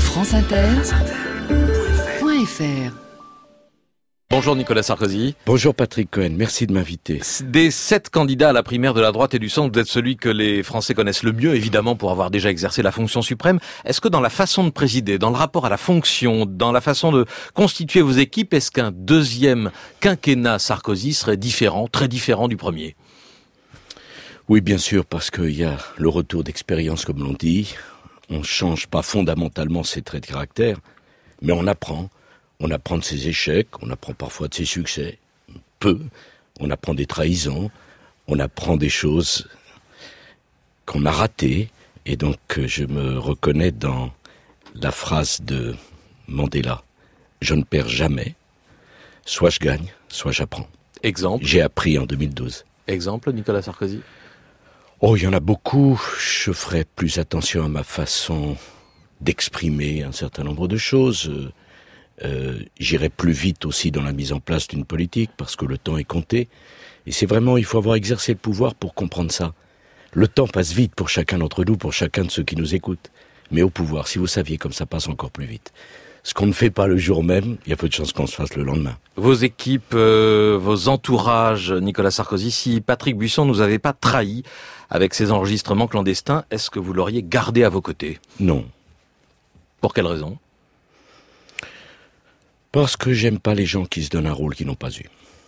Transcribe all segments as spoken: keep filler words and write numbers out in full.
franceinter.fr. Bonjour Nicolas Sarkozy. Bonjour Patrick Cohen, merci de m'inviter. Des sept candidats à la primaire de la droite et du centre, vous êtes celui que les Français connaissent le mieux, évidemment, pour avoir déjà exercé la fonction suprême. Est-ce que dans la façon de présider, dans le rapport à la fonction, dans la façon de constituer vos équipes, est-ce qu'un deuxième quinquennat Sarkozy serait différent, très différent du premier ? Oui, bien sûr, parce qu'il y a le retour d'expérience, comme l'on dit. On ne change pas fondamentalement ses traits de caractère, mais on apprend. On apprend de ses échecs, on apprend parfois de ses succès, peu, on apprend des trahisons, on apprend des choses qu'on a ratées, et donc je me reconnais dans la phrase de Mandela, je ne perds jamais, soit je gagne, soit j'apprends. Exemple. J'ai appris en deux mille douze. Exemple, Nicolas Sarkozy. Oh, il y en a beaucoup, je ferai plus attention à ma façon d'exprimer un certain nombre de choses. Euh, j'irai plus vite aussi dans la mise en place d'une politique parce que le temps est compté. Et c'est vraiment, il faut avoir exercé le pouvoir pour comprendre ça. Le temps passe vite pour chacun d'entre nous, pour chacun de ceux qui nous écoutent. Mais au pouvoir, si vous saviez comme ça passe encore plus vite. Ce qu'on ne fait pas le jour même, il y a peu de chances qu'on se fasse le lendemain. Vos équipes, euh, vos entourages, Nicolas Sarkozy, si Patrick Buisson nous avait pas trahi avec ses enregistrements clandestins, est-ce que vous l'auriez gardé à vos côtés ? Non. Pour quelle raison ? Parce que j'aime pas les gens qui se donnent un rôle qu'ils n'ont pas eu.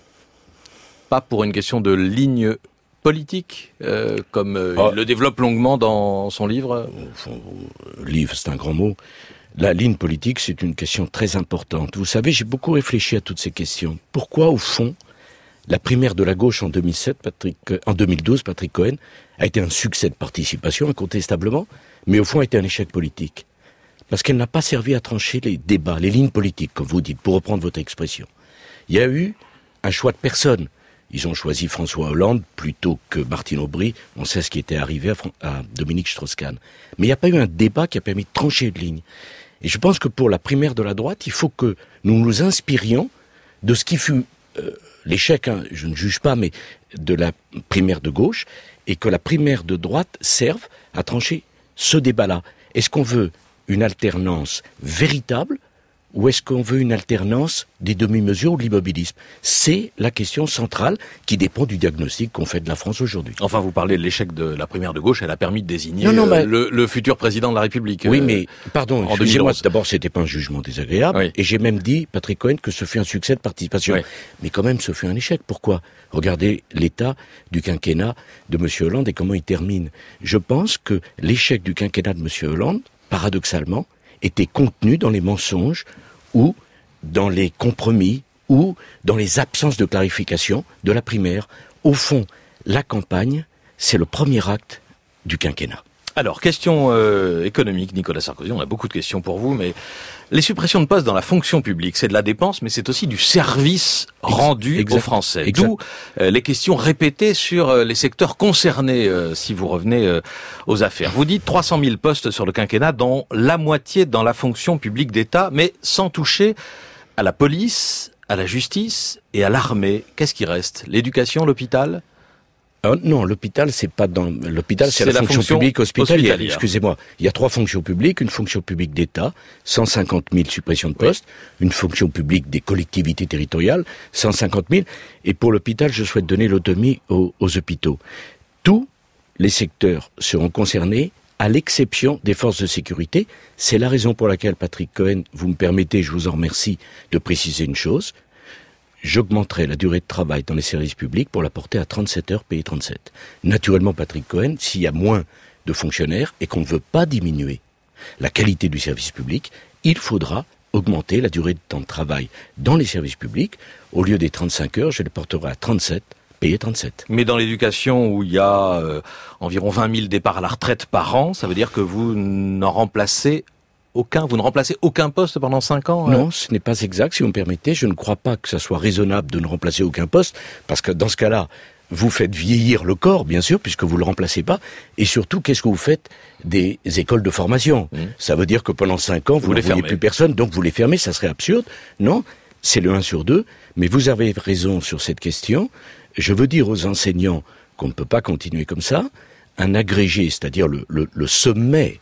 Pas pour une question de ligne politique, euh, comme euh, oh. il le développe longuement dans son livre. Enfin, livre, c'est un grand mot. La ligne politique, c'est une question très importante. Vous savez, j'ai beaucoup réfléchi à toutes ces questions. Pourquoi, au fond, la primaire de la gauche en deux mille sept, Patrick, euh, en deux mille douze, Patrick Cohen, a été un succès de participation, incontestablement, mais au fond a été un échec politique. Parce qu'elle n'a pas servi à trancher les débats, les lignes politiques, comme vous dites, pour reprendre votre expression. Il y a eu un choix de personne. Ils ont choisi François Hollande plutôt que Martine Aubry. On sait ce qui était arrivé à, Fran- à Dominique Strauss-Kahn. Mais il n'y a pas eu un débat qui a permis de trancher une ligne. Et je pense que pour la primaire de la droite, il faut que nous nous inspirions de ce qui fut euh, l'échec, hein, je ne juge pas, mais de la primaire de gauche, et que la primaire de droite serve à trancher ce débat-là. Est-ce qu'on veut une alternance véritable ou est-ce qu'on veut une alternance des demi-mesures ou de l'immobilisme ? C'est la question centrale qui dépend du diagnostic qu'on fait de la France aujourd'hui. Enfin, vous parlez de l'échec de la primaire de gauche, elle a permis de désigner non, non, euh, mais... le, le futur président de la République. Oui, euh, mais, pardon, excusez-moi, d'abord, c'était pas un jugement désagréable, oui. Et j'ai même dit, Patrick Cohen, que ce fut un succès de participation. Oui. Mais quand même, ce fut un échec. Pourquoi ? Regardez l'état du quinquennat de M. Hollande et comment il termine. Je pense que l'échec du quinquennat de M. Hollande, paradoxalement, était contenu dans les mensonges ou dans les compromis ou dans les absences de clarification de la primaire. Au fond, la campagne, c'est le premier acte du quinquennat. Alors, question euh, économique, Nicolas Sarkozy, on a beaucoup de questions pour vous, mais les suppressions de postes dans la fonction publique, c'est de la dépense, mais c'est aussi du service rendu exact, aux Français. Exact. D'où euh, les questions répétées sur euh, les secteurs concernés, euh, si vous revenez euh, aux affaires. Vous dites trois cent mille postes sur le quinquennat, dont la moitié dans la fonction publique d'État, mais sans toucher à la police, à la justice et à l'armée. Qu'est-ce qui reste ? L'éducation, l'hôpital ? Ah non, l'hôpital, c'est pas dans l'hôpital, c'est, c'est la, la fonction, fonction publique hospitalière. hospitalière. Excusez-moi, il y a trois fonctions publiques, une fonction publique d'État, cent cinquante mille suppressions de postes, oui. Une fonction publique des collectivités territoriales, cent cinquante mille, et pour l'hôpital, je souhaite donner l'autonomie aux, aux hôpitaux. Tous les secteurs seront concernés, à l'exception des forces de sécurité. C'est la raison pour laquelle, Patrick Cohen, vous me permettez, je vous en remercie, de préciser une chose. J'augmenterai la durée de travail dans les services publics pour la porter à trente-sept heures payées trente-sept. Naturellement, Patrick Cohen, s'il y a moins de fonctionnaires et qu'on ne veut pas diminuer la qualité du service public, il faudra augmenter la durée de temps de travail dans les services publics. Au lieu des trente-cinq heures, je les porterai à trente-sept, payées trente-sept. Mais dans l'éducation où il y a euh, environ vingt mille départs à la retraite par an, ça veut dire que vous n'en remplacez Aucun, vous ne remplacez aucun poste pendant cinq ans ? Non, ce n'est pas exact, si vous me permettez. Je ne crois pas que ça soit raisonnable de ne remplacer aucun poste, parce que dans ce cas-là, vous faites vieillir le corps, bien sûr, puisque vous ne le remplacez pas. Et surtout, qu'est-ce que vous faites des écoles de formation ? mmh. Ça veut dire que pendant cinq ans, vous, vous ne voyez plus personne, donc vous les fermez, ça serait absurde. Non, c'est le un sur deux. Mais vous avez raison sur cette question. Je veux dire aux enseignants qu'on ne peut pas continuer comme ça. Un agrégé, c'est-à-dire le, le, le sommet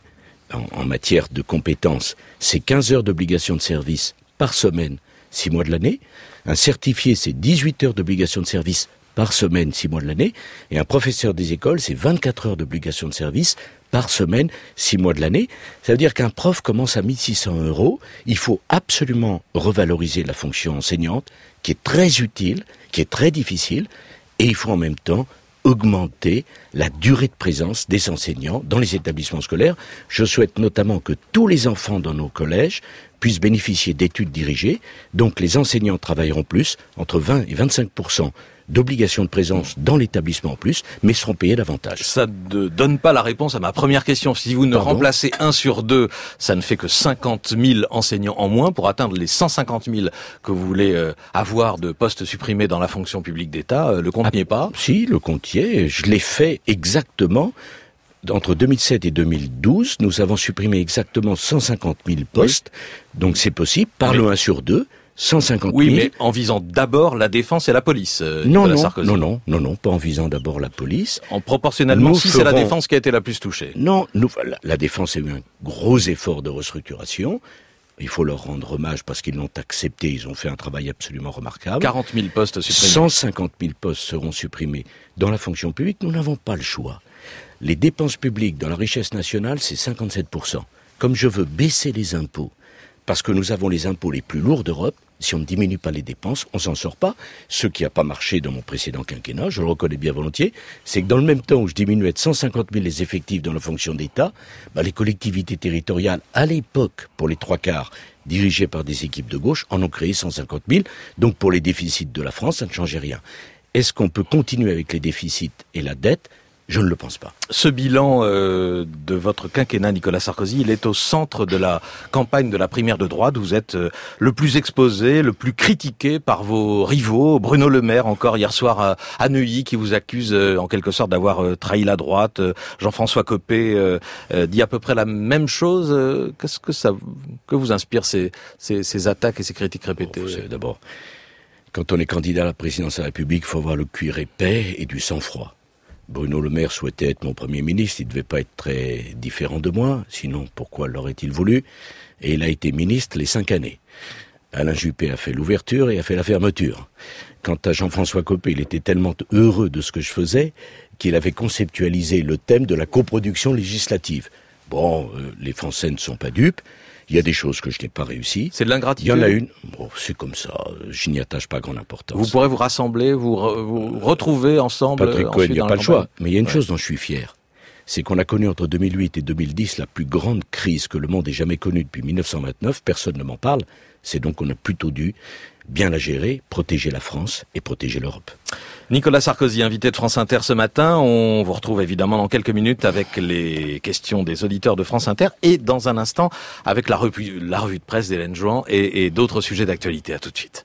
en, en matière de compétences, c'est quinze heures d'obligation de service par semaine, six mois de l'année. Un certifié, c'est dix-huit heures d'obligation de service par semaine, six mois de l'année. Et un professeur des écoles, c'est vingt-quatre heures d'obligation de service par semaine, six mois de l'année. Ça veut dire qu'un prof commence à mille six cents euros. Il faut absolument revaloriser la fonction enseignante, qui est très utile, qui est très difficile, et il faut en même temps augmenter la durée de présence des enseignants dans les établissements scolaires. Je souhaite notamment que tous les enfants dans nos collèges puissent bénéficier d'études dirigées. Donc les enseignants travailleront plus, entre vingt et vingt-cinq pour cent d'obligation de présence dans l'établissement en plus, mais seront payés davantage. Ça ne donne pas la réponse à ma première question. Si vous ne Pardon remplacez un sur deux, ça ne fait que cinquante mille enseignants en moins pour atteindre les cent cinquante mille que vous voulez euh, avoir de postes supprimés dans la fonction publique d'État. Euh, le compte ah, n'y est pas? Si, le compte y est. Je l'ai fait exactement. Entre deux mille sept et deux mille douze, nous avons supprimé exactement cent cinquante mille postes. Oui. Donc c'est possible, par le un sur deux. cent cinquante mille. Oui, mais en visant d'abord la défense et la police. Euh, non, non, non, non, non, non, pas en visant d'abord la police. En proportionnellement, nous si ferons... c'est la défense qui a été la plus touchée. Non, nous, la, la défense a eu un gros effort de restructuration. Il faut leur rendre hommage parce qu'ils l'ont accepté. Ils ont fait un travail absolument remarquable. quarante mille postes supprimés. cent cinquante mille postes seront supprimés dans la fonction publique. Nous n'avons pas le choix. Les dépenses publiques dans la richesse nationale, c'est cinquante-sept pour cent. Comme je veux baisser les impôts, parce que nous avons les impôts les plus lourds d'Europe, si on ne diminue pas les dépenses, on s'en sort pas. Ce qui n'a pas marché dans mon précédent quinquennat, je le reconnais bien volontiers, c'est que dans le même temps où je diminuais de cent cinquante mille les effectifs dans la fonction d'État, bah les collectivités territoriales, à l'époque, pour les trois quarts, dirigées par des équipes de gauche, en ont créé cent cinquante mille. Donc pour les déficits de la France, ça ne changeait rien. Est-ce qu'on peut continuer avec les déficits et la dette ? Je ne le pense pas. Ce bilan euh, de votre quinquennat, Nicolas Sarkozy, il est au centre de la campagne de la primaire de droite. Vous êtes euh, le plus exposé, le plus critiqué par vos rivaux. Bruno Le Maire, encore hier soir à, à Neuilly, qui vous accuse euh, en quelque sorte d'avoir euh, trahi la droite. Euh, Jean-François Copé euh, euh, dit à peu près la même chose. Euh, qu'est-ce que ça que vous inspire ces, ces, ces attaques et ces critiques répétées? Bon, vous savez, d'abord, quand on est candidat à la présidence de la République, il faut avoir le cuir épais et du sang-froid. Bruno Le Maire souhaitait être mon Premier ministre, il ne devait pas être très différent de moi, sinon pourquoi l'aurait-il voulu? Et il a été ministre les cinq années. Alain Juppé a fait l'ouverture et a fait la fermeture. Quant à Jean-François Copé, il était tellement heureux de ce que je faisais qu'il avait conceptualisé le thème de la coproduction législative. Bon, euh, les Français ne sont pas dupes. Il y a des choses que je n'ai pas réussi. C'est de l'ingratitude. Il y en a une. Bon, c'est comme ça. Je n'y attache pas grande importance. Vous pourrez vous rassembler, vous, re, vous retrouver ensemble. Patrick Cohen, il n'y a pas le choix. Mais il y a une ouais. chose dont je suis fier. C'est qu'on a connu entre deux mille huit et deux mille dix la plus grande crise que le monde ait jamais connue depuis mille neuf cent vingt-neuf. Personne ne m'en parle. C'est donc qu'on a plutôt dû bien la gérer, protéger la France et protéger l'Europe. Nicolas Sarkozy, invité de France Inter ce matin. On vous retrouve évidemment dans quelques minutes avec les questions des auditeurs de France Inter et dans un instant avec la revue, la revue de presse d'Hélène Jouan et, et d'autres sujets d'actualité. À tout de suite.